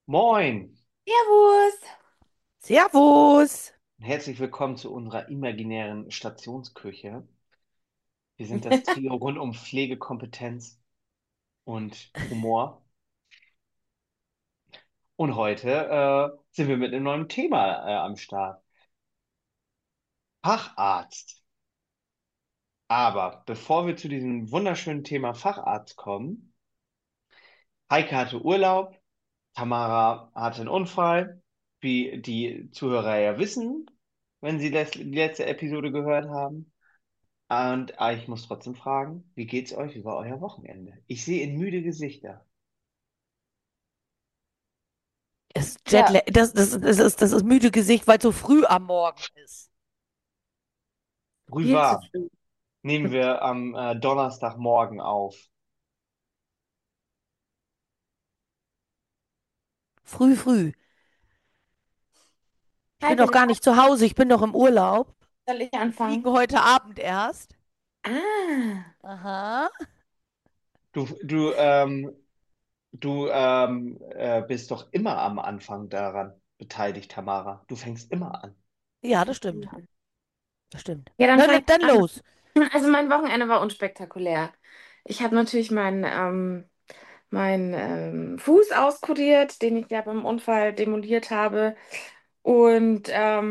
Moin Servus. Servus. und herzlich willkommen zu unserer imaginären Stationsküche. Wir sind das Trio rund um Pflegekompetenz und Humor. Und heute sind wir mit einem neuen Thema am Start. Facharzt. Aber bevor wir zu diesem wunderschönen Thema Facharzt kommen, Heike hatte Urlaub, Tamara hatte einen Unfall, wie die Zuhörer ja wissen, wenn sie die letzte Episode gehört haben. Und ich muss trotzdem fragen, wie geht's euch? Wie war euer Wochenende? Ich sehe in müde Gesichter. Ja, Das ist müde Gesicht, weil es so früh am Morgen ist. Früh viel zu war. früh. Nehmen wir am Donnerstagmorgen auf. Früh, früh. Ich bin Heike, noch gar nicht zu Hause, ich bin noch im Urlaub. soll ich Wir fliegen anfangen? heute Abend erst. Ah, Aha. Du, du, ähm, du bist doch immer am Anfang daran beteiligt, Tamara. Du fängst immer an. Ja, das stimmt. Das stimmt. ja, dann Na, fange ich dann an. los. Also mein Wochenende war unspektakulär. Ich habe natürlich meinen Fuß auskuriert, den ich ja beim Unfall demoliert habe. Und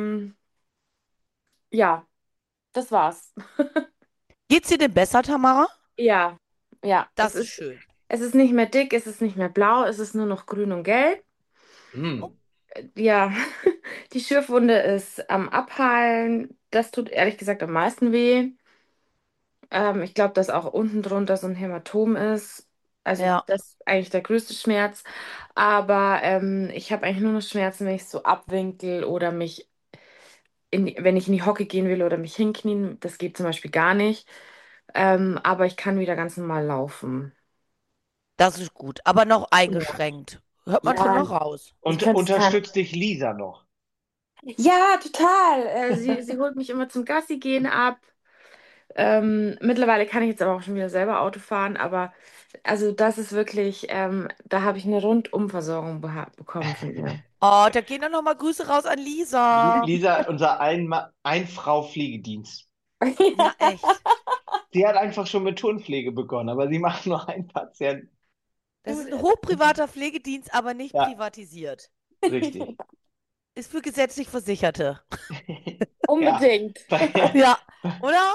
ja, das war's. Geht's dir denn besser, Tamara? Ja, ja, Das ist schön. es ist nicht mehr dick, es ist nicht mehr blau, es ist nur noch grün und gelb. Oh, Hm. Ja, die Schürfwunde ist am Abheilen. Das tut ehrlich gesagt am meisten weh. Ich glaube, dass auch unten drunter so ein Hämatom ist. Also ja. das ist eigentlich der größte Schmerz. Aber ich habe eigentlich nur noch Schmerzen, wenn ich so abwinkel oder wenn ich in die Hocke gehen will oder mich hinknien. Das geht zum Beispiel gar nicht. Aber ich kann wieder ganz normal laufen. Das ist gut. Aber noch Ja, eingeschränkt. Hört man schon ja, noch raus. ich Und könnte es kein. unterstützt dich Lisa noch? Ja, total. Sie holt mich immer zum Gassi gehen ab. Mittlerweile kann ich jetzt aber auch schon wieder selber Auto fahren, aber also das ist wirklich, da habe ich eine Rundumversorgung bekommen von ihr. Oh, da gehen dann noch mal Grüße raus an Lisa. Lisa, unser Ein-Frau-Pflegedienst. Ja, echt. Sie hat einfach schon mit Turnpflege begonnen, aber sie macht nur einen Patienten. Das ist ein hochprivater Pflegedienst, aber nicht Ja, privatisiert. richtig. Ist für gesetzlich Versicherte. Ja. Unbedingt. Ja, oder?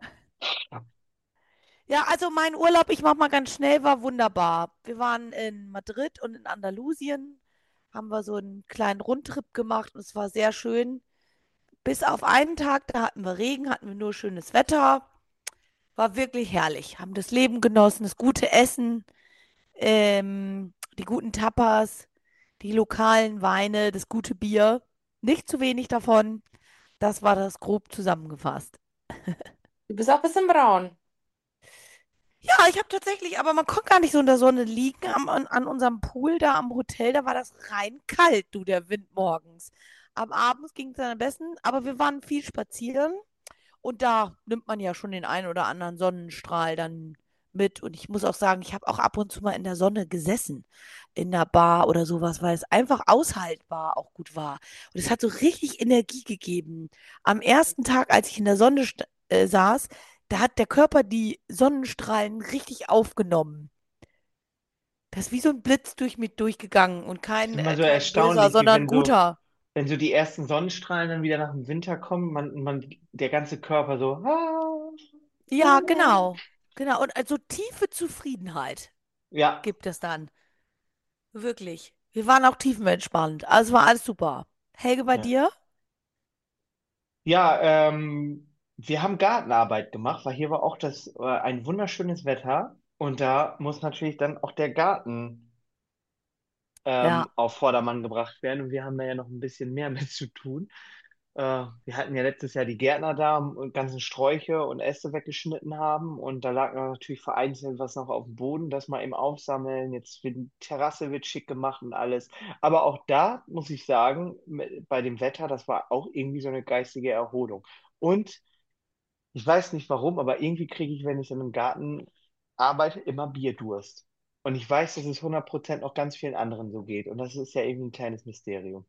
Ja, also mein Urlaub, ich mach mal ganz schnell, war wunderbar. Wir waren in Madrid und in Andalusien, haben wir so einen kleinen Rundtrip gemacht und es war sehr schön. Bis auf einen Tag, da hatten wir Regen, hatten wir nur schönes Wetter. War wirklich herrlich. Haben das Leben genossen, das gute Essen, die guten Tapas, die lokalen Weine, das gute Bier. Nicht zu wenig davon. Das war das grob zusammengefasst. Du bist auch ein bisschen braun. Ja, ich habe tatsächlich, aber man konnte gar nicht so in der Sonne liegen an unserem Pool da am Hotel. Da war das rein kalt, du, der Wind morgens. Am Abend ging es dann am besten, aber wir waren viel spazieren und da nimmt man ja schon den einen oder anderen Sonnenstrahl dann mit. Und ich muss auch sagen, ich habe auch ab und zu mal in der Sonne gesessen, in der Bar oder sowas, weil es einfach aushaltbar auch gut war. Und es hat so richtig Energie gegeben. Am ersten Tag, als ich in der Sonne saß, da hat der Körper die Sonnenstrahlen richtig aufgenommen. Das ist wie so ein Blitz durch mich durchgegangen und Es ist kein, immer so kein böser, erstaunlich, wie sondern guter. wenn so die ersten Sonnenstrahlen dann wieder nach dem Winter kommen, der ganze Körper so, Ja, genau. Genau. Und also tiefe Zufriedenheit ja, gibt es dann. Wirklich. Wir waren auch tiefenentspannt. Also war alles super. Helge, bei ja. dir? Ja, wir haben Gartenarbeit gemacht, weil hier war auch ein wunderschönes Wetter und da muss natürlich dann auch der Garten Ja. auf Vordermann gebracht werden und wir haben da ja noch ein bisschen mehr mit zu tun. Wir hatten ja letztes Jahr die Gärtner da und ganzen Sträuche und Äste weggeschnitten haben und da lag natürlich vereinzelt was noch auf dem Boden, das mal eben aufsammeln. Jetzt wird die Terrasse wird schick gemacht und alles. Aber auch da muss ich sagen, bei dem Wetter, das war auch irgendwie so eine geistige Erholung. Und ich weiß nicht warum, aber irgendwie kriege ich, wenn ich in einem Garten arbeite, immer Bierdurst. Und ich weiß, dass es 100% auch ganz vielen anderen so geht. Und das ist ja eben ein kleines Mysterium.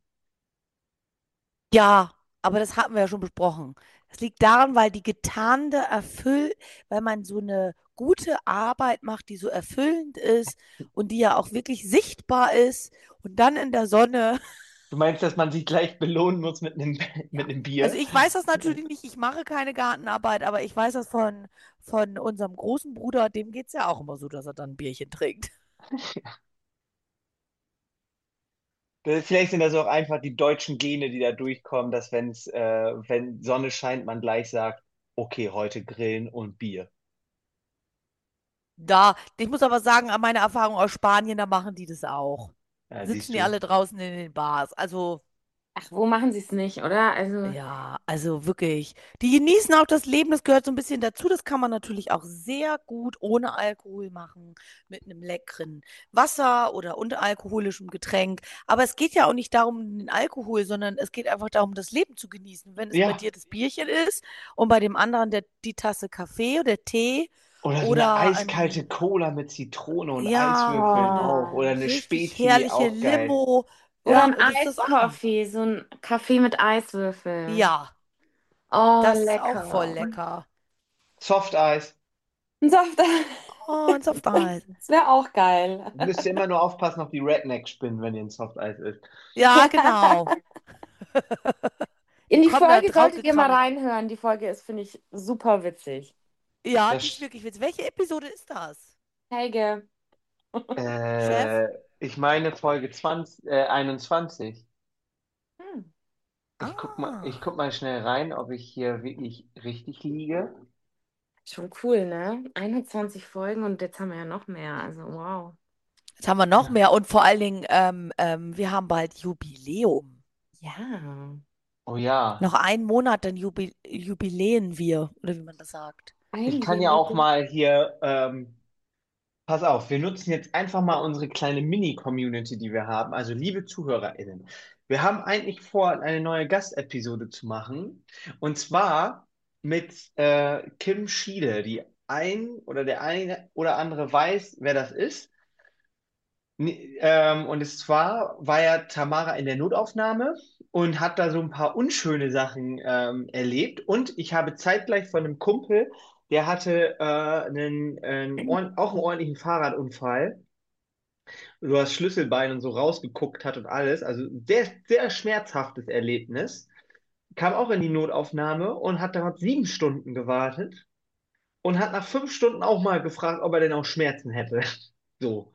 Ja, aber das hatten wir ja schon besprochen. Es liegt daran, weil die getarnte erfüllt, weil man so eine gute Arbeit macht, die so erfüllend ist und die ja auch wirklich sichtbar ist und dann in der Sonne. Du meinst, dass man sich gleich belohnen muss mit einem, Ja. mit einem Also Bier? ich weiß das natürlich nicht, ich mache keine Gartenarbeit, aber ich weiß das von unserem großen Bruder, dem geht es ja auch immer so, dass er dann ein Bierchen trinkt. Vielleicht sind das auch einfach die deutschen Gene, die da durchkommen, dass wenn Sonne scheint, man gleich sagt, okay, heute grillen und Bier. Ich muss aber sagen, an meiner Erfahrung aus Spanien, da machen die das auch. Ja, Sitzen siehst die du. alle draußen in den Bars. Also Ach, wo machen sie es nicht, oder? Also, ja, also wirklich. Die genießen auch das Leben, das gehört so ein bisschen dazu. Das kann man natürlich auch sehr gut ohne Alkohol machen, mit einem leckeren Wasser oder unalkoholischem Getränk. Aber es geht ja auch nicht darum, den Alkohol, sondern es geht einfach darum, das Leben zu genießen. Wenn es bei Ja, dir das Bierchen ist und bei dem anderen die Tasse Kaffee oder Tee oder so eine oder eiskalte ein, Cola mit Zitrone und ja, Eiswürfeln eine auch. oh. Oder eine richtig Spezi, herrliche auch geil. Limo. Oder Ja, ein das ist das auch. Eiskaffee, so ein Kaffee mit Eiswürfeln. Ja, Oh, das ist auch voll lecker. lecker. Softeis. Ein Softeis. Oh, ein Softeis. Das wäre auch geil. Müsst ihr immer nur aufpassen auf die Redneck-Spinnen, wenn ihr ein Softeis isst. Ja, Ja. genau. Die In die kommen da Folge drauf solltet ihr mal gekrabbelt. reinhören. Die Folge ist, finde ich, super witzig. Ja, die ist Das, wirklich witzig. Welche Episode ist das? Helge. Chef? äh, ich meine Folge 20, 21. Hm. Ich Ah. guck mal schnell rein, ob ich hier wirklich richtig liege. Schon cool, ne? 21 Folgen und jetzt haben wir ja noch mehr. Also, wow. Jetzt haben wir noch mehr und vor allen Dingen, wir haben bald Jubiläum. Ja, Oh ja. Noch einen Monat, dann jubiläen wir, oder wie man das sagt. Ich ein kann ja auch Jubiläum. mal hier, pass auf, wir nutzen jetzt einfach mal unsere kleine Mini-Community, die wir haben. Also liebe ZuhörerInnen, wir haben eigentlich vor, eine neue Gastepisode zu machen. Und zwar mit Kim Schiele, die ein oder der eine oder andere weiß, wer das ist. Und es zwar war ja Tamara in der Notaufnahme und hat da so ein paar unschöne Sachen erlebt. Und ich habe zeitgleich von einem Kumpel, der hatte auch einen ordentlichen Fahrradunfall, so das Schlüsselbein und so rausgeguckt hat und alles. Also sehr, sehr schmerzhaftes Erlebnis. Kam auch in die Notaufnahme und hat dort 7 Stunden gewartet und hat nach 5 Stunden auch mal gefragt, ob er denn auch Schmerzen hätte. So.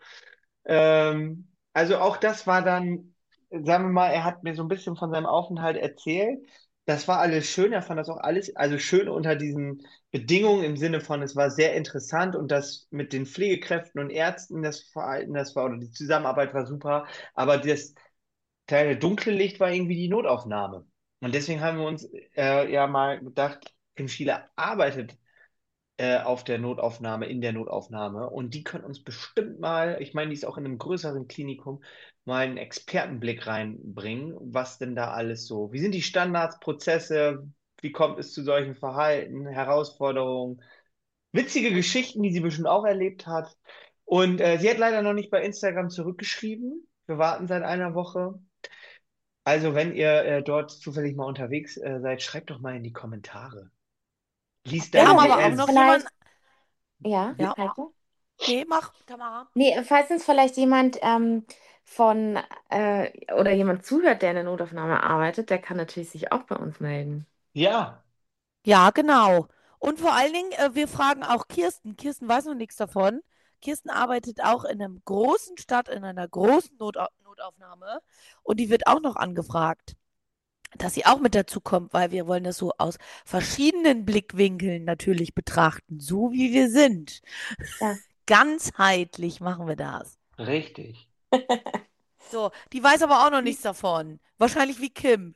Also auch das war dann, sagen wir mal, er hat mir so ein bisschen von seinem Aufenthalt erzählt. Das war alles schön, er fand das auch alles, also schön unter diesen Bedingungen im Sinne von, es war sehr interessant und das mit den Pflegekräften und Ärzten, das Verhalten, das war, oder die Zusammenarbeit war super, aber das kleine dunkle Licht war irgendwie die Notaufnahme. Und deswegen haben wir uns ja mal gedacht, Kim Schiele arbeitet auf der Notaufnahme, in der Notaufnahme. Und die können uns bestimmt mal, ich meine, die ist auch in einem größeren Klinikum, mal einen Expertenblick reinbringen, was denn da alles so, wie sind die Standards, Prozesse, wie kommt es zu solchen Verhalten, Herausforderungen, witzige Geschichten, die sie bestimmt auch erlebt hat. Und sie hat leider noch nicht bei Instagram zurückgeschrieben. Wir warten seit einer Woche. Also, wenn ihr dort zufällig mal unterwegs seid, schreibt doch mal in die Kommentare. Liest Wir Ja, deine haben falls aber auch uns noch DMs. jemanden. vielleicht, ja, Ja, Heike? nee, mach, Tamara. Nee, falls uns vielleicht jemand von oder jemand zuhört, der in der Notaufnahme arbeitet, der kann natürlich sich auch bei uns melden. Ja, Ja, genau. Und vor allen Dingen, wir fragen auch Kirsten. Kirsten weiß noch nichts davon. Kirsten arbeitet auch in einem großen Stadt, in einer großen Notaufnahme. Und die wird auch noch angefragt, dass sie auch mit dazu kommt, weil wir wollen das so aus verschiedenen Blickwinkeln natürlich betrachten, so wie wir sind. Ja. Ganzheitlich machen wir das. richtig. So, die weiß aber auch noch nichts davon. Wahrscheinlich wie Kim.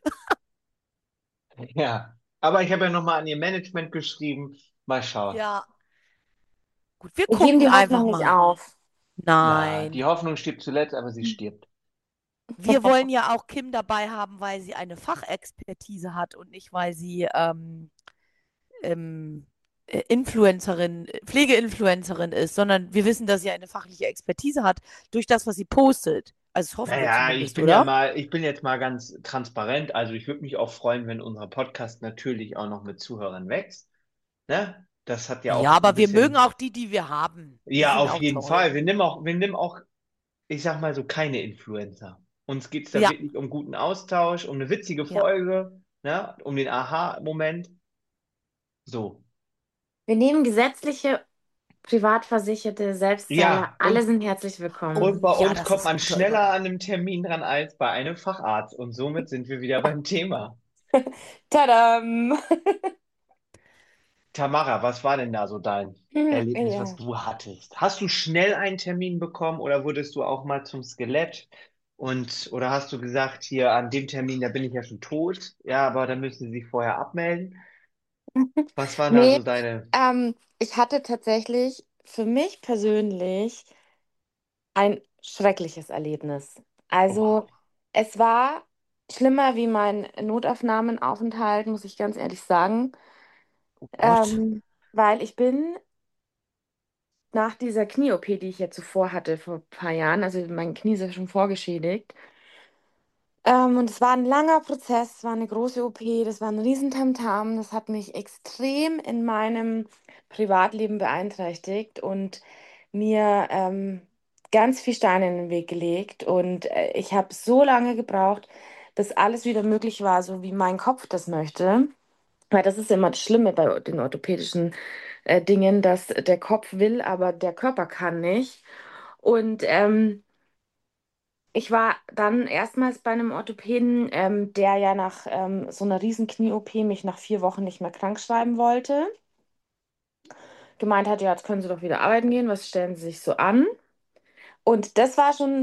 Ja, aber ich habe ja nochmal an ihr Management geschrieben. Mal schauen. Ja, gut, wir Wir geben gucken die einfach Hoffnung nicht mal. auf. Na, die Nein. Hoffnung stirbt zuletzt, aber sie stirbt. Wir wollen ja auch Kim dabei haben, weil sie eine Fachexpertise hat und nicht, weil sie ähm, Influencerin, Pflegeinfluencerin ist, sondern wir wissen, dass sie eine fachliche Expertise hat durch das, was sie postet. Also das hoffen wir Naja, zumindest, oder? ich bin jetzt mal ganz transparent. Also ich würde mich auch freuen, wenn unser Podcast natürlich auch noch mit Zuhörern wächst. Ne? Das hat ja Ja, auch ein aber wir mögen bisschen, auch die, die wir haben. Die ja, sind auf auch jeden toll. Fall. wir nehmen auch, ich sag mal so, keine Influencer. Uns geht's da Ja, wirklich um guten Austausch, um eine witzige ja. Folge, ne? Um den Aha-Moment. So. Wir nehmen gesetzliche, Privatversicherte, Selbstzahler, Ja, alle sind herzlich Oh und willkommen. bei ja, uns das kommt ist ein man guter schneller Übergang. an einem Termin dran als bei einem Facharzt. Und somit sind wir wieder beim Thema. Tadam! Tamara, was war denn da so dein Erlebnis, was Ja. du hattest? Hast du schnell einen Termin bekommen oder wurdest du auch mal zum Skelett? Oder hast du gesagt, hier an dem Termin, da bin ich ja schon tot, ja, aber da müssen Sie sich vorher abmelden? Was waren da Nee, so deine? ich hatte tatsächlich für mich persönlich ein schreckliches Erlebnis. Oh, Also, es war schlimmer wie mein Notaufnahmenaufenthalt, muss ich ganz ehrlich sagen. Oh Gott. Ähm, Weil ich bin nach dieser Knie-OP, die ich ja zuvor hatte, vor ein paar Jahren, also mein Knie ist ja schon vorgeschädigt. Und es war ein langer Prozess, es war eine große OP, das war ein Riesentamtam, das hat mich extrem in meinem Privatleben beeinträchtigt und mir ganz viel Steine in den Weg gelegt. Und ich habe so lange gebraucht, bis alles wieder möglich war, so wie mein Kopf das möchte. Weil das ist immer das Schlimme bei den orthopädischen Dingen, dass der Kopf will, aber der Körper kann nicht. Und ich war dann erstmals bei einem Orthopäden, der ja nach so einer riesen Knie-OP mich nach 4 Wochen nicht mehr krank schreiben wollte. Gemeint hat, ja, jetzt können Sie doch wieder arbeiten gehen, was stellen Sie sich so an? Und das war schon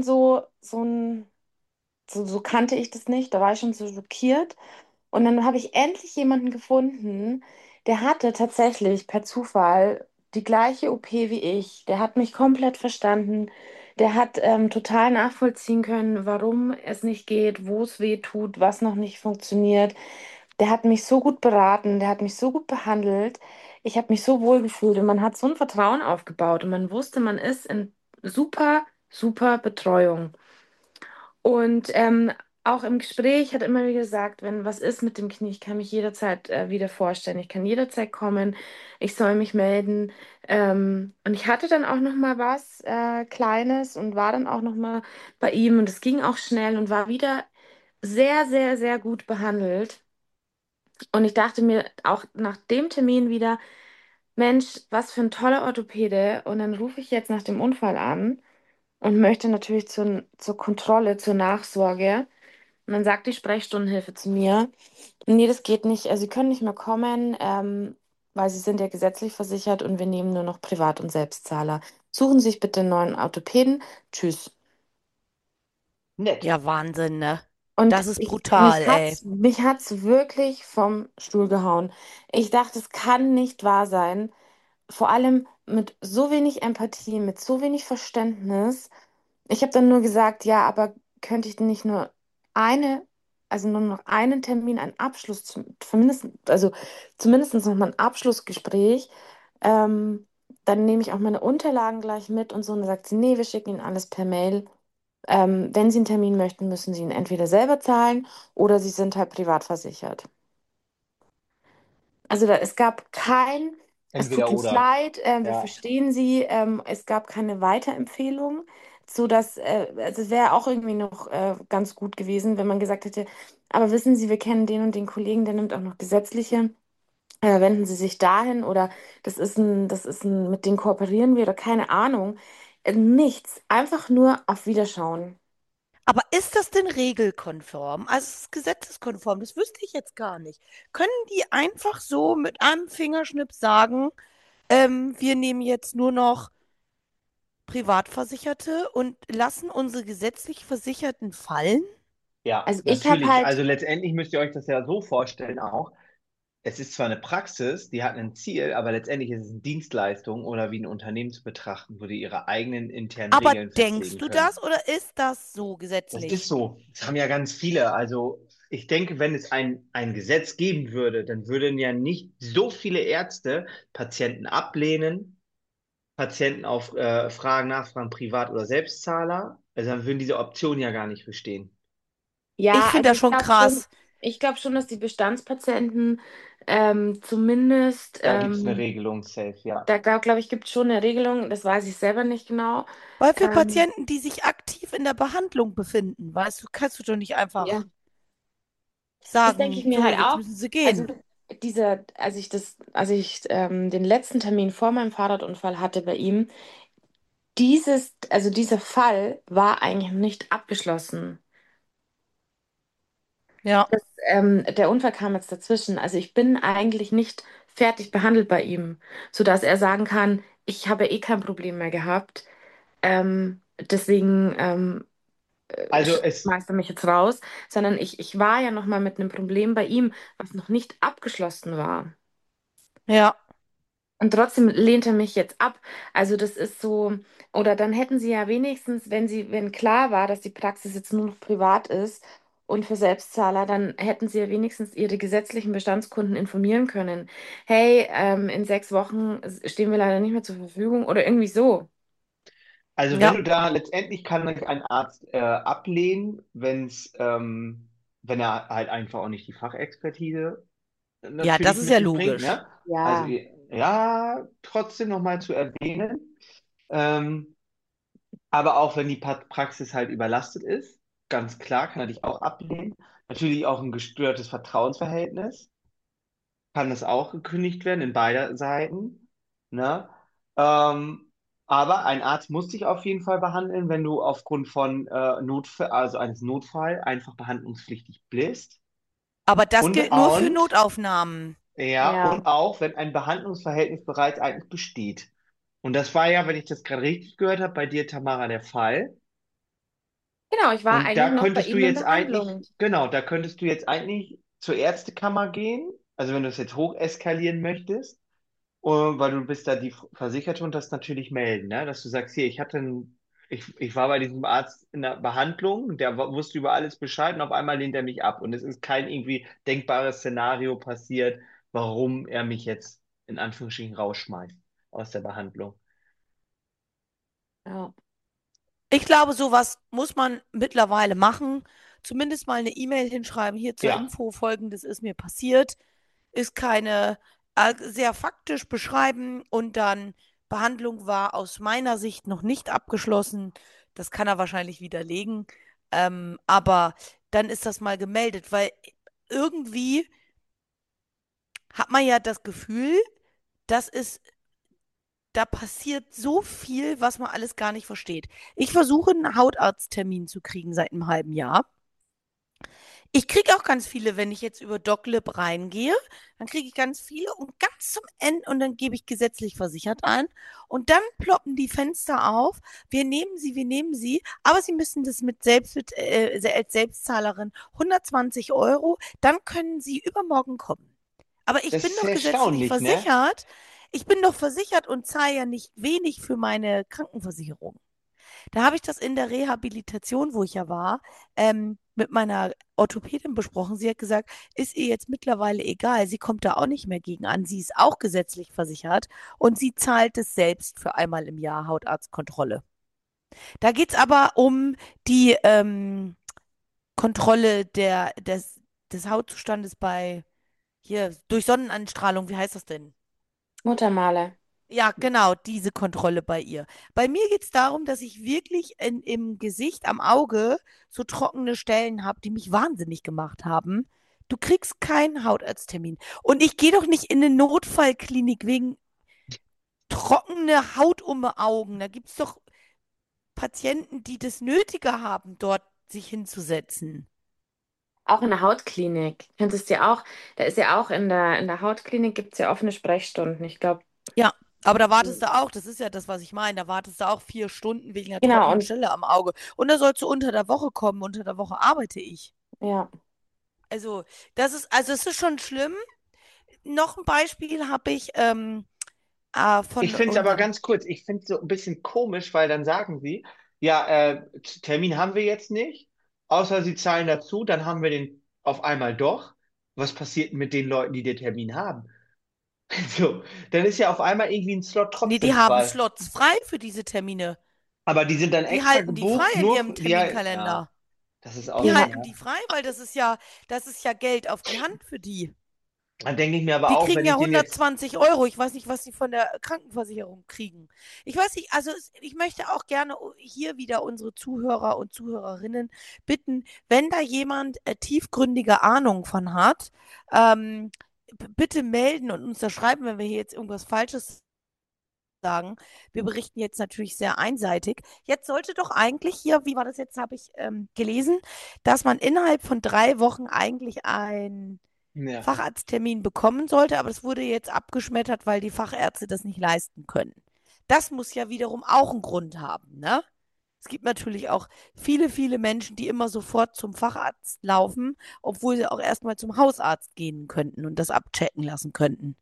so kannte ich das nicht, da war ich schon so schockiert. Und dann habe ich endlich jemanden gefunden, der hatte tatsächlich per Zufall die gleiche OP wie ich. Der hat mich komplett verstanden. Der hat total nachvollziehen können, warum es nicht geht, wo es weh tut, was noch nicht funktioniert. Der hat mich so gut beraten, der hat mich so gut behandelt. Ich habe mich so wohl gefühlt und man hat so ein Vertrauen aufgebaut und man wusste, man ist in super, super Betreuung. Und auch im Gespräch hat immer wieder gesagt, wenn was ist mit dem Knie, ich kann mich jederzeit wieder vorstellen, ich kann jederzeit kommen, ich soll mich melden. Und ich hatte dann auch noch mal was Kleines und war dann auch noch mal bei ihm und es ging auch schnell und war wieder sehr, sehr, sehr gut behandelt. Und ich dachte mir auch nach dem Termin wieder, Mensch, was für ein toller Orthopäde. Und dann rufe ich jetzt nach dem Unfall an und möchte natürlich zur Kontrolle, zur Nachsorge. Und dann sagt die Sprechstundenhilfe zu mir, nee, das geht nicht, Sie können nicht mehr kommen, weil Sie sind ja gesetzlich versichert und wir nehmen nur noch Privat- und Selbstzahler. Suchen Sie sich bitte einen neuen Orthopäden. Tschüss. nett. Ja, Wahnsinn, ne? Und Das ist brutal, ey. mich hat's wirklich vom Stuhl gehauen. Ich dachte, es kann nicht wahr sein. Vor allem mit so wenig Empathie, mit so wenig Verständnis. Ich habe dann nur gesagt, ja, aber könnte ich denn nicht nur eine, also nur noch einen Termin, einen Abschluss, zumindest noch mal ein Abschlussgespräch. Ähm, Dann nehme ich auch meine Unterlagen gleich mit und so. Und dann sagt sie, nee, wir schicken Ihnen alles per Mail. Wenn Sie einen Termin möchten, müssen Sie ihn entweder selber zahlen oder Sie sind halt privat versichert. Also es gab es tut Entweder uns oder. leid, wir Ja. verstehen Sie, es gab keine Weiterempfehlung, sodass, also es wäre auch irgendwie noch ganz gut gewesen, wenn man gesagt hätte, aber wissen Sie, wir kennen den und den Kollegen, der nimmt auch noch gesetzliche, wenden Sie sich dahin oder mit denen kooperieren wir oder keine Ahnung. Nichts, einfach nur auf Wiederschauen. Aber ist das denn regelkonform? Also es ist gesetzeskonform, das wüsste ich jetzt gar nicht. Können die einfach so mit einem Fingerschnips sagen, wir nehmen jetzt nur noch Privatversicherte und lassen unsere gesetzlich Versicherten fallen? Ja, Also ich habe natürlich. halt Also letztendlich müsst ihr euch das ja so vorstellen auch. Es ist zwar eine Praxis, die hat ein Ziel, aber letztendlich ist es eine Dienstleistung oder wie ein Unternehmen zu betrachten, wo die ihre eigenen internen Aber Regeln denkst festlegen du das können. oder ist das so Das ist gesetzlich? so. Das haben ja ganz viele. Also ich denke, wenn es ein Gesetz geben würde, dann würden ja nicht so viele Ärzte Patienten ablehnen, Patienten auf Fragen nachfragen, Privat- oder Selbstzahler. Also dann würden diese Optionen ja gar nicht bestehen. Ich Ja, finde also das schon krass. ich glaube schon, dass die Bestandspatienten zumindest, Da gibt es eine Regelung, safe, ja. da glaube ich, gibt es schon eine Regelung, das weiß ich selber nicht genau. Weil für Ähm, Patienten, die sich aktiv in der Behandlung befinden, weißt du, kannst du doch nicht einfach ja, das denke ich sagen, mir so, halt jetzt auch. müssen sie Also gehen. als ich den letzten Termin vor meinem Fahrradunfall hatte bei ihm, also dieser Fall war eigentlich noch nicht abgeschlossen. Ja, Der Unfall kam jetzt dazwischen. Also ich bin eigentlich nicht fertig behandelt bei ihm, sodass er sagen kann, ich habe eh kein Problem mehr gehabt. Deswegen Also es, schmeißt er mich jetzt raus, sondern ich war ja noch mal mit einem Problem bei ihm, was noch nicht abgeschlossen war. ja. Und trotzdem lehnt er mich jetzt ab. Also das ist so, oder dann hätten sie ja wenigstens, wenn klar war, dass die Praxis jetzt nur noch privat ist und für Selbstzahler, dann hätten sie ja wenigstens ihre gesetzlichen Bestandskunden informieren können. Hey, in 6 Wochen stehen wir leider nicht mehr zur Verfügung oder irgendwie so. also wenn Ja, du da letztendlich kann ein Arzt ablehnen, wenn er halt einfach auch nicht die Fachexpertise ja, das natürlich ist ja mit sich bringt, logisch. ne? Also Ja, ja, trotzdem nochmal zu erwähnen. Ähm, aber auch wenn die Praxis halt überlastet ist, ganz klar, kann er dich auch ablehnen. Natürlich auch ein gestörtes Vertrauensverhältnis, kann das auch gekündigt werden in beider Seiten, ne? Ähm, aber ein Arzt muss dich auf jeden Fall behandeln, wenn du aufgrund von Notfall, also eines Notfalls einfach behandlungspflichtig bist. Aber das Und, gilt nur für und Notaufnahmen. Ja, ja. und auch, wenn ein Behandlungsverhältnis bereits eigentlich besteht. Und das war ja, wenn ich das gerade richtig gehört habe, bei dir, Tamara, der Fall. Genau, ich war Und eigentlich da noch bei könntest du ihm in jetzt eigentlich, Behandlung. genau, da könntest du jetzt eigentlich zur Ärztekammer gehen. Also wenn du es jetzt hoch eskalieren möchtest, weil du bist da die Versicherte und das natürlich melden, ne? Dass du sagst, hier, ich war bei diesem Arzt in der Behandlung, der wusste über alles Bescheid und auf einmal lehnt er mich ab. Und es ist kein irgendwie denkbares Szenario passiert, warum er mich jetzt in Anführungsstrichen rausschmeißt aus der Behandlung. Ja. Ich glaube, sowas muss man mittlerweile machen. Zumindest mal eine E-Mail hinschreiben, hier zur Ja, Info, Folgendes ist mir passiert. Ist keine sehr faktisch beschreiben und dann Behandlung war aus meiner Sicht noch nicht abgeschlossen. Das kann er wahrscheinlich widerlegen. Aber dann ist das mal gemeldet, weil irgendwie hat man ja das Gefühl, dass es da passiert so viel, was man alles gar nicht versteht. Ich versuche einen Hautarzttermin zu kriegen seit einem halben Jahr. Ich kriege auch ganz viele, wenn ich jetzt über DocLib reingehe, dann kriege ich ganz viele und ganz zum Ende und dann gebe ich gesetzlich versichert ein und dann ploppen die Fenster auf. Wir nehmen Sie, aber Sie müssen das als Selbstzahlerin 120 Euro, dann können Sie übermorgen kommen. Aber ich das bin ist doch gesetzlich erstaunlich, ne? versichert. Ich bin doch versichert und zahle ja nicht wenig für meine Krankenversicherung. Da habe ich das in der Rehabilitation, wo ich ja war, mit meiner Orthopädin besprochen. Sie hat gesagt, ist ihr jetzt mittlerweile egal. Sie kommt da auch nicht mehr gegen an. Sie ist auch gesetzlich versichert und sie zahlt es selbst für einmal im Jahr Hautarztkontrolle. Da geht es aber um die Kontrolle des Hautzustandes bei hier durch Sonnenanstrahlung. Wie heißt das denn? Muttermale. Ja, genau, diese Kontrolle bei ihr. Bei mir geht es darum, dass ich wirklich im Gesicht, am Auge so trockene Stellen habe, die mich wahnsinnig gemacht haben. Du kriegst keinen Hautarzttermin. Und ich gehe doch nicht in eine Notfallklinik wegen trockene Haut um die Augen. Da gibt es doch Patienten, die das Nötige haben, dort sich hinzusetzen. Auch in der Hautklinik. Könntest dir auch, da ist ja auch in der Hautklinik gibt es ja offene Sprechstunden. Ich glaube, Ja, aber da wartest du auch, das ist ja das, was ich meine, da wartest du auch 4 Stunden wegen einer genau, trockenen und Stelle am Auge. Und da sollst du unter der Woche kommen, unter der Woche arbeite ich. ja. Also, also es ist schon schlimm. Noch ein Beispiel habe ich Ich von finde es aber unserem, ganz kurz, ich finde es so ein bisschen komisch, weil dann sagen sie, ja, Termin haben wir jetzt nicht, außer Sie zahlen dazu, dann haben wir den auf einmal doch. Was passiert mit den Leuten, die den Termin haben? So, dann ist ja auf einmal irgendwie ein Slot Nee, trotzdem die haben frei. Slots frei für diese Termine. Aber die sind dann Die extra halten die frei gebucht, in nur ihrem für, ja, Terminkalender. das ist auch Die so, Ja, halten die ne? frei, weil das ist ja Geld auf die Hand für die. Dann denke ich mir aber Die auch, kriegen wenn ja ich den jetzt, 120 Euro. Ich weiß nicht, was die von der Krankenversicherung kriegen. Ich weiß nicht, also ich möchte auch gerne hier wieder unsere Zuhörer und Zuhörerinnen bitten, wenn da jemand tiefgründige Ahnung von hat, ähm, bitte melden und uns da schreiben, wenn wir hier jetzt irgendwas Falsches sagen. Wir berichten jetzt natürlich sehr einseitig. Jetzt sollte doch eigentlich hier, wie war das jetzt, habe ich gelesen, dass man innerhalb von 3 Wochen eigentlich ein ja, Facharzttermin bekommen sollte, aber es wurde jetzt abgeschmettert, weil die Fachärzte das nicht leisten können. Das muss ja wiederum auch einen Grund haben, ne? Es gibt natürlich auch viele, viele Menschen, die immer sofort zum Facharzt laufen, obwohl sie auch erstmal zum Hausarzt gehen könnten und das abchecken lassen könnten.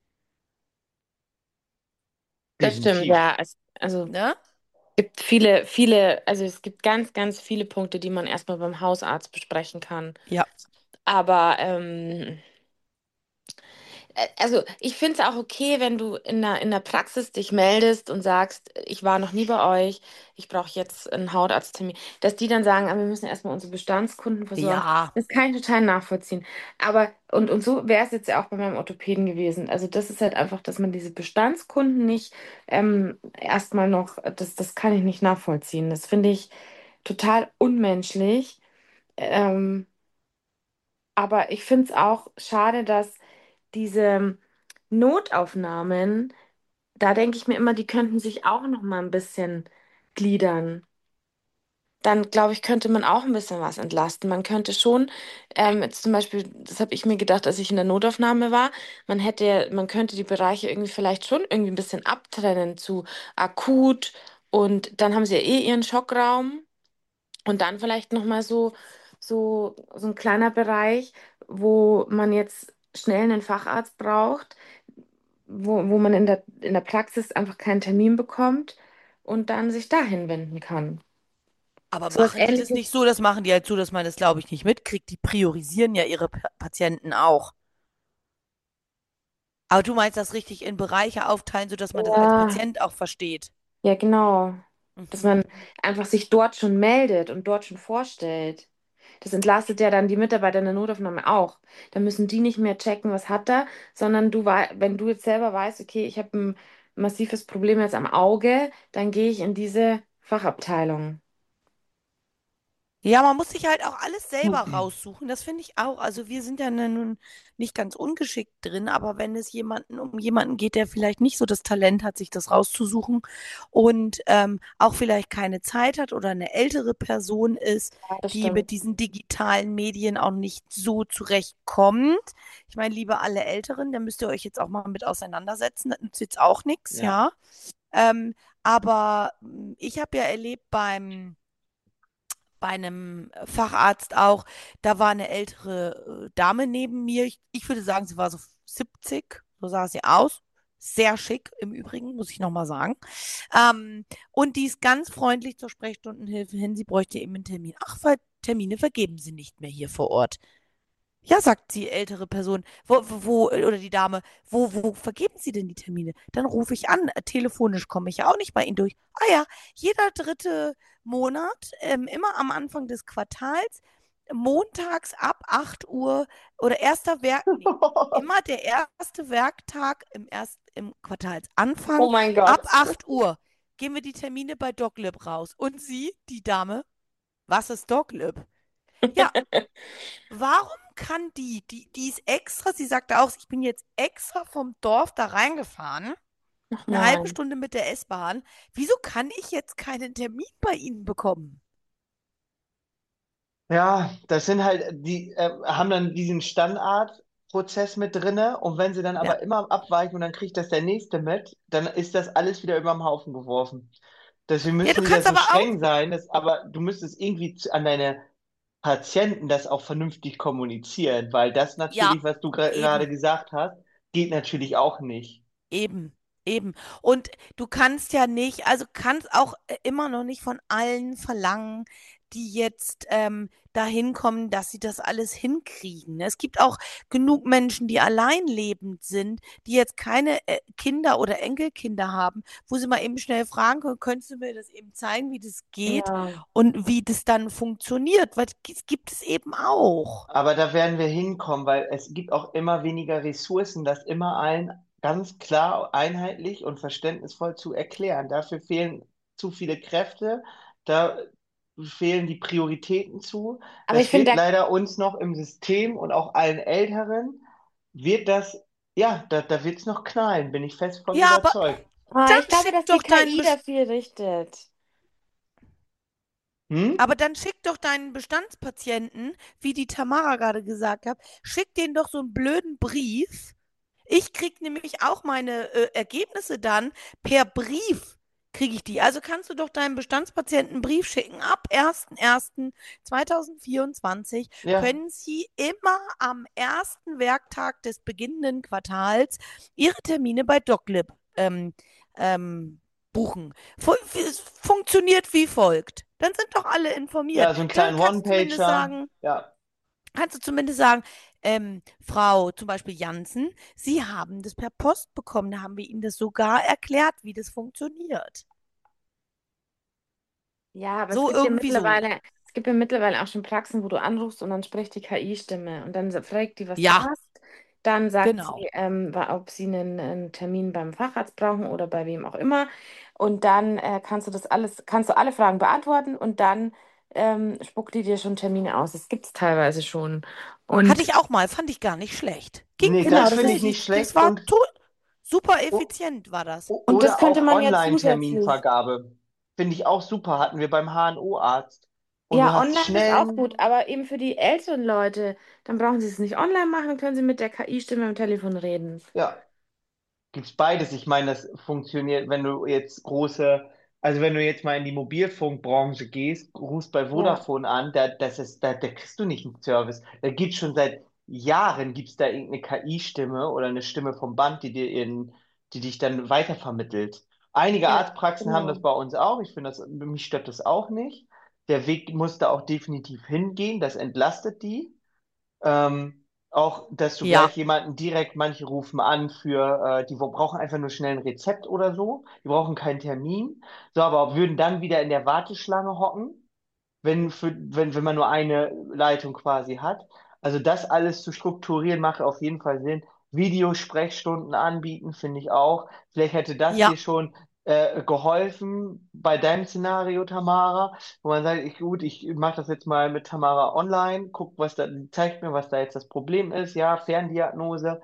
das stimmt, definitiv. ja. Also Ne? gibt viele, also es gibt ganz, ganz viele Punkte, die man erstmal beim Hausarzt besprechen kann. Ja. Aber also ich finde es auch okay, wenn du in der Praxis dich meldest und sagst, ich war noch nie bei euch, ich brauche jetzt einen Hautarzttermin, dass die dann sagen, wir müssen erstmal unsere Bestandskunden versorgen. Ja. Das kann ich total nachvollziehen. Aber, und so wäre es jetzt ja auch bei meinem Orthopäden gewesen. Also das ist halt einfach, dass man diese Bestandskunden nicht erstmal noch, das kann ich nicht nachvollziehen. Das finde ich total unmenschlich. Ähm, aber ich finde es auch schade, dass diese Notaufnahmen, da denke ich mir immer, die könnten sich auch noch mal ein bisschen gliedern. Dann, glaube ich, könnte man auch ein bisschen was entlasten. Man könnte schon, jetzt zum Beispiel, das habe ich mir gedacht, als ich in der Notaufnahme war, man könnte die Bereiche irgendwie vielleicht schon irgendwie ein bisschen abtrennen zu akut und dann haben sie ja eh ihren Schockraum und dann vielleicht noch mal so ein kleiner Bereich, wo man jetzt schnell einen Facharzt braucht, wo man in der Praxis einfach keinen Termin bekommt und dann sich dahin wenden kann. Aber So was machen die das Ähnliches. nicht so? Das machen die halt so, dass man das, glaube ich, nicht mitkriegt. Die priorisieren ja ihre Patienten auch. Aber du meinst das richtig in Bereiche aufteilen, sodass man das als Ja, Patient auch versteht. ja, genau. Dass Mhm. man einfach sich dort schon meldet und dort schon vorstellt. Das entlastet ja dann die Mitarbeiter in der Notaufnahme auch. Da müssen die nicht mehr checken, was hat er, sondern wenn du jetzt selber weißt, okay, ich habe ein massives Problem jetzt am Auge, dann gehe ich in diese Fachabteilung. Ja, man muss sich halt auch alles selber raussuchen. Das finde ich auch. Also wir sind ja nun nicht ganz ungeschickt drin, aber wenn es um jemanden geht, der vielleicht nicht so das Talent hat, sich das rauszusuchen und auch vielleicht keine Zeit hat oder eine ältere Person ist, Ja, das die stimmt. mit diesen digitalen Medien auch nicht so zurechtkommt. Ich meine, liebe alle Älteren, da müsst ihr euch jetzt auch mal mit auseinandersetzen. Das nützt jetzt auch nichts, Ja. ja. Aber ich habe ja erlebt bei einem Facharzt auch, da war eine ältere Dame neben mir. Ich würde sagen, sie war so 70, so sah sie aus. Sehr schick im Übrigen, muss ich nochmal sagen. Und die ist ganz freundlich zur Sprechstundenhilfe hin. Sie bräuchte eben einen Termin. Ach, Termine vergeben sie nicht mehr hier vor Ort. Ja, sagt die ältere Person, oder die Dame, wo vergeben Sie denn die Termine? Dann rufe ich an, telefonisch komme ich ja auch nicht bei Ihnen durch. Ah ja, jeder dritte Monat, immer am Anfang des Quartals, montags ab 8 Uhr oder nee, immer der erste Werktag im Oh Quartalsanfang mein ab Gott. 8 Uhr gehen wir die Termine bei DocLib raus. Und sie, die Dame, was ist DocLib? Ja, warum kann die ist extra, sie sagte auch, ich bin jetzt extra vom Dorf da reingefahren, eine halbe Nochmal. Stunde mit der S-Bahn. Wieso kann ich jetzt keinen Termin bei Ihnen bekommen? Ja, das sind halt, die haben dann diesen Standardprozess mit drinne und wenn sie dann Ja. aber immer abweichen und dann kriegt das der Nächste mit, dann ist das alles wieder über den Haufen geworfen. Deswegen Ja, du müssen die da kannst so aber auch, streng sein, aber du müsstest irgendwie an deine Patienten das auch vernünftig kommunizieren, weil das ja, natürlich, was du gerade eben, gesagt hast, geht natürlich auch nicht. eben. Eben. Und du kannst ja nicht, also kannst auch immer noch nicht von allen verlangen, die jetzt dahin kommen, dass sie das alles hinkriegen. Es gibt auch genug Menschen, die alleinlebend sind, die jetzt keine Kinder oder Enkelkinder haben, wo sie mal eben schnell fragen können, könntest du mir das eben zeigen, wie das geht Ja, und wie das dann funktioniert? Weil es gibt es eben auch. Aber da werden wir hinkommen, weil es gibt auch immer weniger Ressourcen, das immer allen ganz klar, einheitlich und verständnisvoll zu erklären. Dafür fehlen zu viele Kräfte, da fehlen die Prioritäten zu. aber ich Das finde, wird leider uns noch im System und auch allen Älteren, wird das, ja, da wird es noch knallen, bin ich fest von Ja, aber überzeugt. dann ich glaube, schick dass die doch deinen KI Best dafür richtet. Hm? Aber dann schick doch deinen Bestandspatienten, wie die Tamara gerade gesagt hat, schick denen doch so einen blöden Brief. Ich krieg nämlich auch meine Ergebnisse dann per Brief, kriege ich die. Also kannst du doch deinem Bestandspatienten einen Brief schicken. Ab 1.1.2024 Ja. können sie immer am ersten Werktag des beginnenden Quartals ihre Termine bei DocLib ähm, buchen. Es funktioniert wie folgt. Dann sind doch alle informiert. Ja, so einen Dann kleinen One-Pager. Ja. kannst du zumindest sagen, Frau zum Beispiel Jansen, Sie haben das per Post bekommen. Da haben wir Ihnen das sogar erklärt, wie das funktioniert. Ja, aber So irgendwie so. es gibt ja mittlerweile auch schon Praxen, wo du anrufst und dann spricht die KI-Stimme und dann fragt die, was du Ja, hast. Dann sagt genau. sie, ob sie einen Termin beim Facharzt brauchen oder bei wem auch immer. Und dann kannst du alle Fragen beantworten und dann spuckt die dir schon Termine aus. Das gibt es teilweise schon. Hatte Und ich auch mal, fand ich gar nicht schlecht. Ging Nee, genau, das das finde ich ist, nicht tatsächlich. Das schlecht war super o- effizient, war das. und das oder könnte auch man ja zusätzlich. Online-Terminvergabe. Finde ich auch super, hatten wir beim HNO-Arzt. Und du Ja, hast online ist auch gut, schnellen, aber eben für die älteren Leute, dann brauchen sie es nicht online machen, dann können sie mit der KI-Stimme am Telefon reden. ja, gibt's beides. Ich meine, das funktioniert, wenn du jetzt also wenn du jetzt mal in die Mobilfunkbranche gehst, rufst bei Ja, Vodafone an, da kriegst du nicht einen Service. Da gibt's schon seit Jahren, gibt's da irgendeine KI-Stimme oder eine Stimme vom Band, die dich dann weitervermittelt. Einige ja, Arztpraxen haben das genau. bei uns auch. Ich finde mich stört das auch nicht. Der Weg muss da auch definitiv hingehen. Das entlastet die. Auch, dass du Ja, gleich jemanden direkt, manche rufen an die brauchen einfach nur schnell ein Rezept oder so. Die brauchen keinen Termin. So, aber würden dann wieder in der Warteschlange hocken, wenn man nur eine Leitung quasi hat. Also das alles zu strukturieren macht auf jeden Fall Sinn. Videosprechstunden anbieten, finde ich auch. Vielleicht hätte das ja, dir schon geholfen bei deinem Szenario, Tamara, wo man sagt, ich mache das jetzt mal mit Tamara online, zeigt mir, was da jetzt das Problem ist, ja, Ferndiagnose.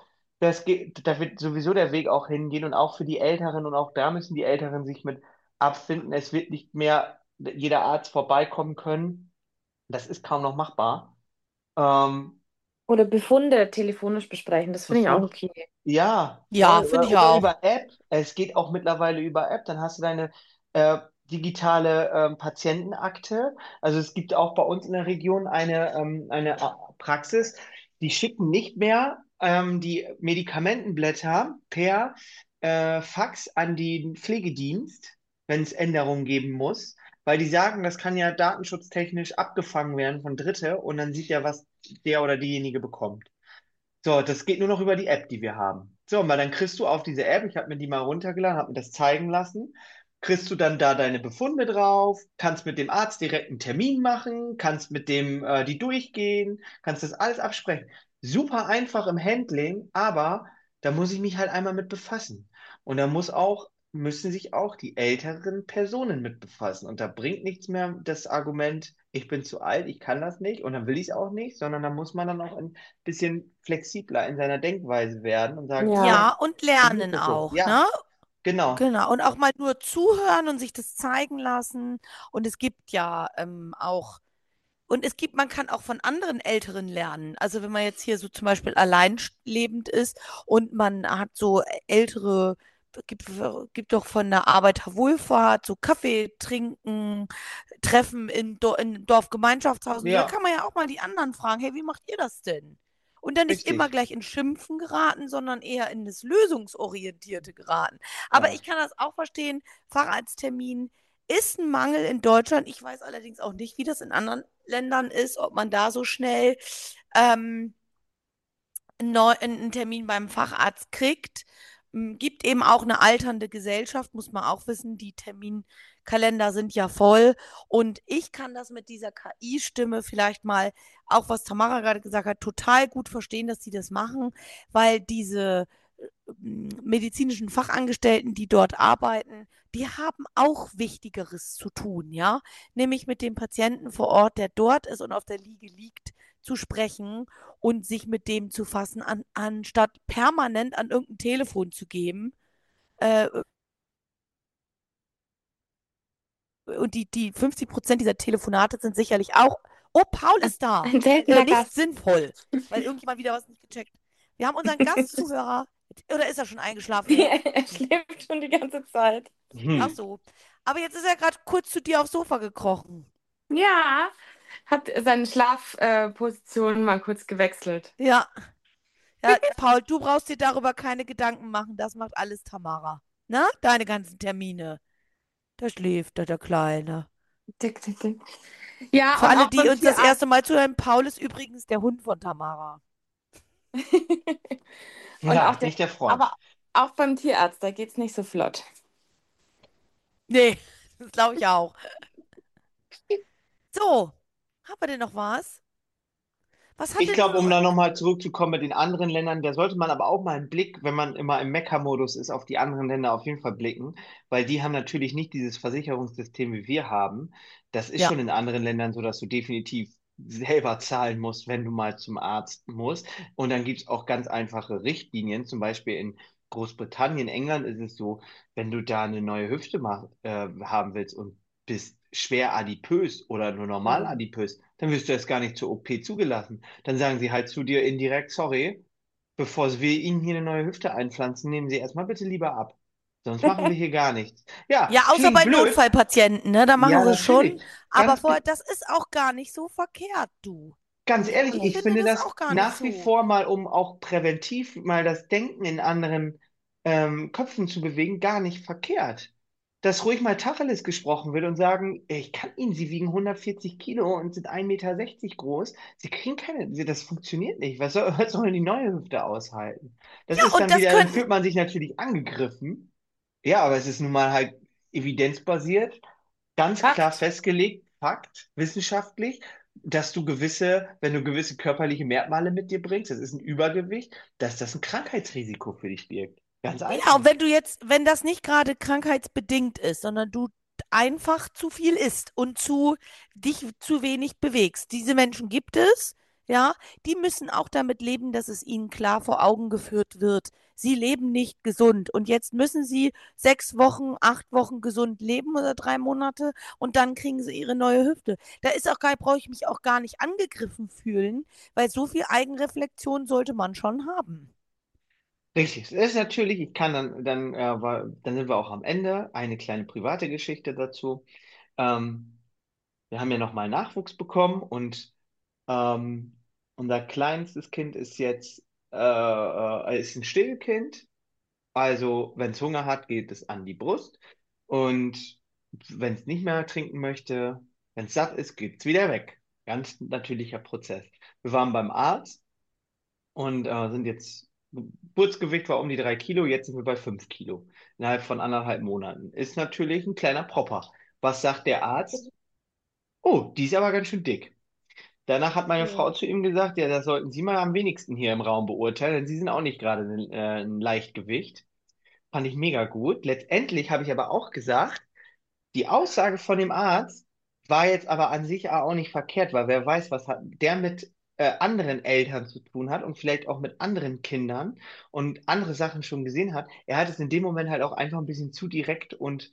Da wird sowieso der Weg auch hingehen und auch für die Älteren und auch da müssen die Älteren sich mit abfinden. Es wird nicht mehr jeder Arzt vorbeikommen können. Das ist kaum noch machbar. Ähm, Oder Befunde telefonisch besprechen, das finde ich auch Befund, okay. ja, ja, voll. finde ich Oder auch. über App. Es geht auch mittlerweile über App. Dann hast du deine digitale Patientenakte. Also es gibt auch bei uns in der Region eine Praxis, die schicken nicht mehr die Medikamentenblätter per Fax an den Pflegedienst, wenn es Änderungen geben muss. Weil die sagen, das kann ja datenschutztechnisch abgefangen werden von Dritte und dann sieht ja, was der oder diejenige bekommt. So, das geht nur noch über die App, die wir haben. So, weil dann kriegst du auf diese App, ich habe mir die mal runtergeladen, habe mir das zeigen lassen, kriegst du dann da deine Befunde drauf, kannst mit dem Arzt direkt einen Termin machen, kannst mit dem die durchgehen, kannst das alles absprechen. Super einfach im Handling, aber da muss ich mich halt einmal mit befassen. Und müssen sich auch die älteren Personen mit befassen. Und da bringt nichts mehr das Argument, ich bin zu alt, ich kann das nicht und dann will ich es auch nicht, sondern da muss man dann auch bisschen flexibler in seiner Denkweise werden und sagen, Ja, Ja, und für mich ist lernen das so. auch, ne? Ja, genau. Genau. Und auch mal nur zuhören und sich das zeigen lassen. Und es gibt ja auch. Und man kann auch von anderen Älteren lernen. Also wenn man jetzt hier so zum Beispiel allein lebend ist und man hat so ältere, gibt, gibt doch von der Arbeiterwohlfahrt so Kaffee trinken, Treffen in Dorfgemeinschaftshaus und so. Da Ja, kann man ja auch mal die anderen fragen, hey, wie macht ihr das denn? und dann nicht immer Richtig. gleich in Schimpfen geraten, sondern eher in das Lösungsorientierte geraten. Aber Ja. ich kann das auch verstehen, Facharzttermin ist ein Mangel in Deutschland. Ich weiß allerdings auch nicht, wie das in anderen Ländern ist, ob man da so schnell ähm, einen Termin beim Facharzt kriegt. Gibt eben auch eine alternde Gesellschaft, muss man auch wissen. Die Terminkalender sind ja voll. Und ich kann das mit dieser KI-Stimme vielleicht mal, auch was Tamara gerade gesagt hat, total gut verstehen, dass sie das machen, weil diese medizinischen Fachangestellten, die dort arbeiten, die haben auch Wichtigeres zu tun, ja, nämlich mit dem Patienten vor Ort, der dort ist und auf der Liege liegt, zu sprechen und sich mit dem zu fassen, anstatt permanent an irgendein Telefon zu geben. Äh, und die 50% dieser Telefonate sind sicherlich auch, oh, Paul ist da, Ein seltener nicht Gast. sinnvoll, weil irgendjemand wieder was nicht gecheckt. Wir haben unseren Gastzuhörer, oder ist er schon eingeschlafen? Er schläft schon die ganze Zeit. Ach Hm. so. Aber jetzt ist er gerade kurz zu dir aufs Sofa gekrochen. Ja, hat seine Schlafposition mal kurz gewechselt. Ja. Ja, Paul, du brauchst dir darüber keine Gedanken machen. Das macht alles Tamara. Na, deine ganzen Termine. Da schläft er, der Kleine. Tick, tick, tick. Ja, Für und alle, auch die beim uns das erste Tierarzt. Mal zuhören, Paul ist übrigens der Hund von Tamara. Und auch Ja, der, nicht der aber Freund. auch beim Tierarzt, da geht's nicht so flott. Nee, das glaube ich auch. So, haben wir denn noch was? Was Ich hatte glaube, denn um nur. da nochmal zurückzukommen mit den anderen Ländern, da sollte man aber auch mal einen Blick, wenn man immer im Mecker-Modus ist, auf die anderen Länder auf jeden Fall blicken, weil die haben natürlich nicht dieses Versicherungssystem, wie wir haben. Das ist Ja. schon in anderen Ländern so, dass du definitiv selber zahlen musst, wenn du mal zum Arzt musst. Und dann gibt es auch ganz einfache Richtlinien. Zum Beispiel in Großbritannien, England ist es so, wenn du da eine neue Hüfte haben willst und bist schwer adipös oder nur normal Mhm. adipös, dann wirst du erst gar nicht zur OP zugelassen. Dann sagen sie halt zu dir indirekt, sorry, bevor wir Ihnen hier eine neue Hüfte einpflanzen, nehmen Sie erstmal bitte lieber ab. Sonst machen wir hier gar nichts. Ja, Ja, außer klingt bei blöd. Notfallpatienten, ne? Da machen Ja, sie es schon. natürlich. Aber vorher, das ist auch gar nicht so verkehrt, du. Ganz ehrlich, Ich ich finde finde das das auch gar nicht nach wie so. vor mal, um auch präventiv mal das Denken in anderen Köpfen zu bewegen, gar nicht verkehrt. Dass ruhig mal Tacheles gesprochen wird und sagen, ey, ich kann Ihnen, Sie wiegen 140 Kilo und sind 1,60 Meter groß. Sie kriegen das funktioniert nicht. Was soll denn die neue Hüfte aushalten? Das Ja, ist und dann das wieder, dann könnten. fühlt man sich natürlich angegriffen. Ja, aber es ist nun mal halt evidenzbasiert, ganz klar Fakt. festgelegt, Fakt, wissenschaftlich, dass wenn du gewisse körperliche Merkmale mit dir bringst, das ist ein Übergewicht, dass das ein Krankheitsrisiko für dich birgt. Ganz Ja, und einfach. wenn das nicht gerade krankheitsbedingt ist, sondern du einfach zu viel isst und dich zu wenig bewegst. Diese Menschen gibt es, ja, die müssen auch damit leben, dass es ihnen klar vor Augen geführt wird. Sie leben nicht gesund und jetzt müssen sie 6 Wochen, 8 Wochen gesund leben oder 3 Monate und dann kriegen sie ihre neue Hüfte. Brauche ich mich auch gar nicht angegriffen fühlen, weil so viel Eigenreflexion sollte man schon haben. Richtig. Es ist natürlich, ich kann dann sind wir auch am Ende. Eine kleine private Geschichte dazu. Ähm, Wir haben ja nochmal Nachwuchs bekommen und ähm, unser kleinstes Kind ist jetzt ist ein Stillkind. Also, wenn es Hunger hat, geht es an die Brust. Und wenn es nicht mehr trinken möchte, wenn es satt ist, geht es wieder weg. Ganz natürlicher Prozess. Wir waren beim Arzt und sind jetzt, Geburtsgewicht war um die 3 Kilo, jetzt sind wir bei 5 Kilo. Innerhalb von 1,5 Monaten. Ist natürlich ein kleiner Propper. Was sagt der Arzt? Oh, die ist aber ganz schön dick. Danach hat meine Frau Ja. zu ihm gesagt, ja, das sollten Sie mal am wenigsten hier im Raum beurteilen, denn Sie sind auch nicht gerade ein Leichtgewicht. Fand ich mega gut. Letztendlich habe ich aber auch gesagt, die Aussage von dem Arzt war jetzt aber an sich auch nicht verkehrt, weil wer weiß, was hat der mit anderen Eltern zu tun hat und vielleicht auch mit anderen Kindern und andere Sachen schon gesehen hat. Er hat es in dem Moment halt auch einfach ein bisschen zu direkt und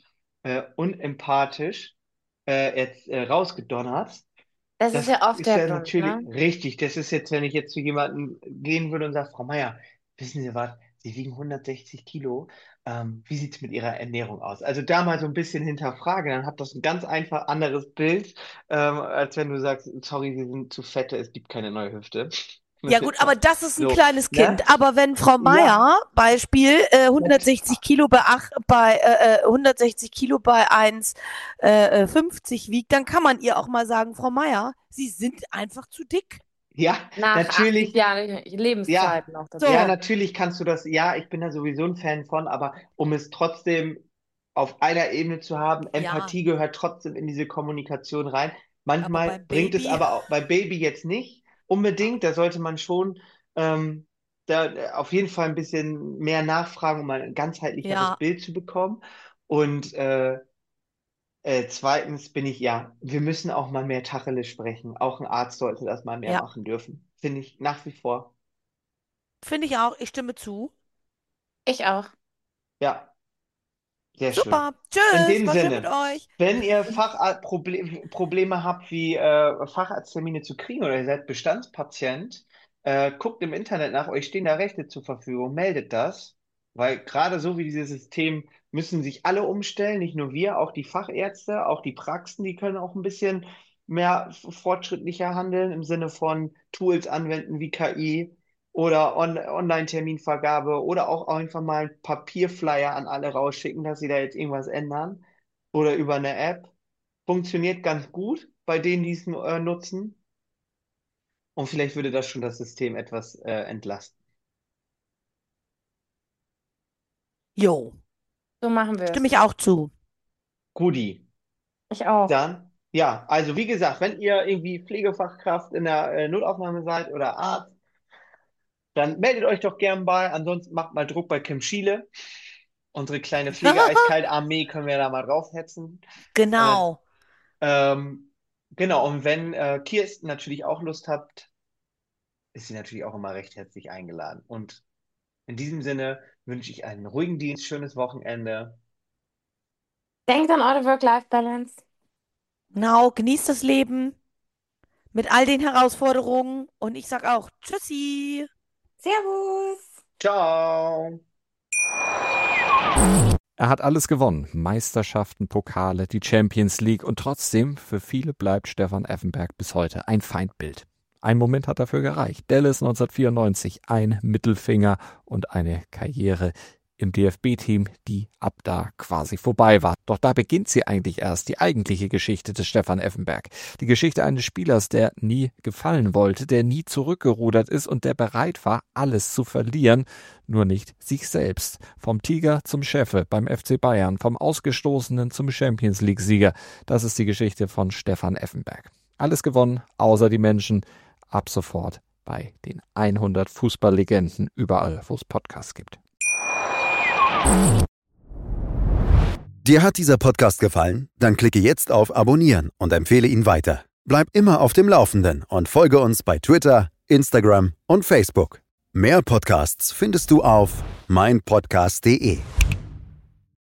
unempathisch jetzt rausgedonnert. Das ist Das ja oft ist der ja Grund, natürlich ne? richtig. Das ist jetzt, wenn ich jetzt zu jemandem gehen würde und sage, Frau Meier, wissen Sie was, Sie wiegen 160 Kilo. Wie sieht es mit Ihrer Ernährung aus? Also da mal so ein bisschen hinterfragen, dann hat das ein ganz einfach anderes Bild, als wenn du sagst, sorry, Sie sind zu fette, es gibt keine neue Hüfte. Ja gut, aber das ist ein So, kleines ne? Kind. Aber wenn Frau Meier, Beispiel, 160 Kilo bei 160 Kilo bei 1,50 wiegt, dann kann man ihr auch mal sagen, Frau Meier, Sie sind einfach zu dick. Ja, Nach 80 natürlich, Jahren ja, Lebenszeit noch dazu. ja, So, natürlich kannst du das, ja, ich bin da sowieso ein Fan von, aber um es trotzdem auf einer Ebene zu haben, ja, Empathie gehört trotzdem in diese Kommunikation rein. aber Manchmal beim bringt es Baby, aber auch bei Baby jetzt nicht unbedingt, da sollte man schon ähm, da auf jeden Fall ein bisschen mehr nachfragen, um ein ganzheitlicheres ja, Bild zu bekommen. Und zweitens bin ich, ja, wir müssen auch mal mehr Tacheles sprechen. Auch ein Arzt sollte das mal mehr ja, machen dürfen. Finde ich nach wie vor. finde ich auch. Ich stimme zu. Ich auch. Ja, sehr schön. Super. In Tschüss. dem War schön mit Sinne, euch. wenn ihr Probleme habt, wie Facharzttermine zu kriegen oder ihr seid Bestandspatient, guckt im Internet nach, euch stehen da Rechte zur Verfügung, meldet das, weil gerade so wie dieses System müssen sich alle umstellen, nicht nur wir, auch die Fachärzte, auch die Praxen, die können auch ein bisschen mehr fortschrittlicher handeln im Sinne von Tools anwenden wie KI oder Online-Terminvergabe oder auch einfach mal einen Papierflyer an alle rausschicken, dass sie da jetzt irgendwas ändern oder über eine App. Funktioniert ganz gut bei denen, die es nutzen. Und vielleicht würde das schon das System etwas entlasten. Jo, So machen wir stimme es. ich auch zu. Guti, Ich auch. dann, ja, also wie gesagt, wenn ihr irgendwie Pflegefachkraft in der Notaufnahme seid oder Arzt, dann meldet euch doch gern bei. Ansonsten macht mal Druck bei Kim Schiele. Unsere kleine Pflegeeiskaltarmee können wir da mal draufhetzen. Äh, Genau. ähm, genau, und wenn Kirsten natürlich auch Lust habt, ist sie natürlich auch immer recht herzlich eingeladen. Und in diesem Sinne wünsche ich einen ruhigen Dienst, schönes Wochenende. Denkt an eure Work-Life-Balance. Genau, genießt das Leben mit all den Herausforderungen. Und ich sag auch Tschüssi. Servus. Ciao. Er hat alles gewonnen. Meisterschaften, Pokale, die Champions League und trotzdem, für viele bleibt Stefan Effenberg bis heute ein Feindbild. Ein Moment hat dafür gereicht. Dallas 1994, ein Mittelfinger und eine Karriere im DFB-Team, die ab da quasi vorbei war. Doch da beginnt sie eigentlich erst, die eigentliche Geschichte des Stefan Effenberg. Die Geschichte eines Spielers, der nie gefallen wollte, der nie zurückgerudert ist und der bereit war, alles zu verlieren, nur nicht sich selbst. Vom Tiger zum Chefe beim FC Bayern, vom Ausgestoßenen zum Champions-League-Sieger. Das ist die Geschichte von Stefan Effenberg. Alles gewonnen, außer die Menschen. Ab sofort bei den 100 Fußballlegenden überall, wo es Podcasts gibt. Dir hat dieser Podcast gefallen? Dann klicke jetzt auf Abonnieren und empfehle ihn weiter. Bleib immer auf dem Laufenden und folge uns bei Twitter, Instagram und Facebook. Mehr Podcasts findest du auf meinpodcast.de.